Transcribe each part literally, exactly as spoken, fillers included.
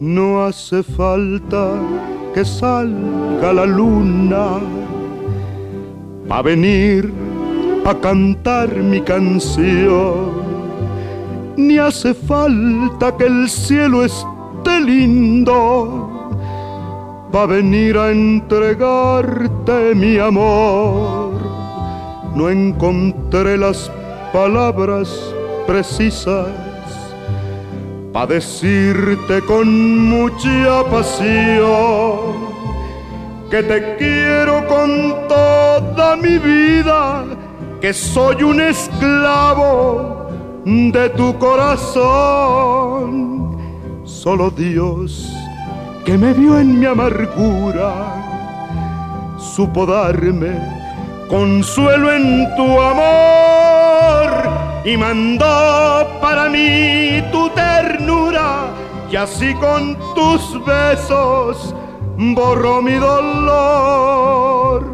No hace falta que salga la luna pa' venir a cantar mi canción, ni hace falta que el cielo esté lindo pa' venir a entregarte mi amor. No encontré las palabras precisas pa' decirte con mucha pasión que te quiero con toda mi vida, que soy un esclavo de tu corazón. Solo Dios, que me vio en mi amargura, supo darme consuelo en tu amor y mandó para mí tu ternura, y así con tus besos borró mi dolor.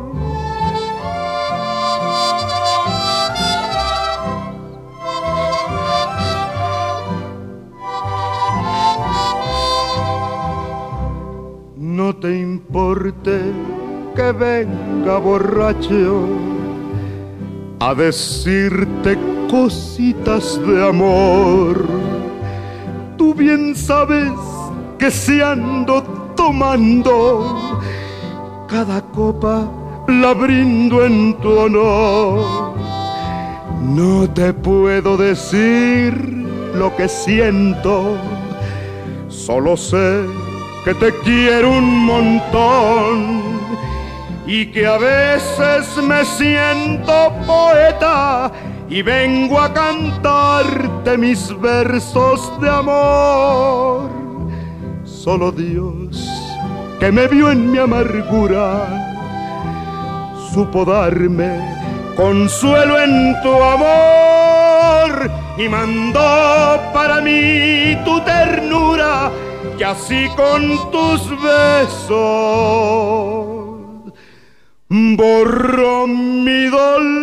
No te importe que venga borracho a decirte cositas de amor. Tú bien sabes que si ando tomando, cada copa la brindo en tu honor. No te puedo decir lo que siento, solo sé que te quiero un montón y que a veces me siento poeta y vengo a cantarte mis versos de amor. Solo Dios, que me vio en mi amargura, supo darme consuelo en tu amor y mandó para mí tu ternura, y así con tus besos borró mi dolor.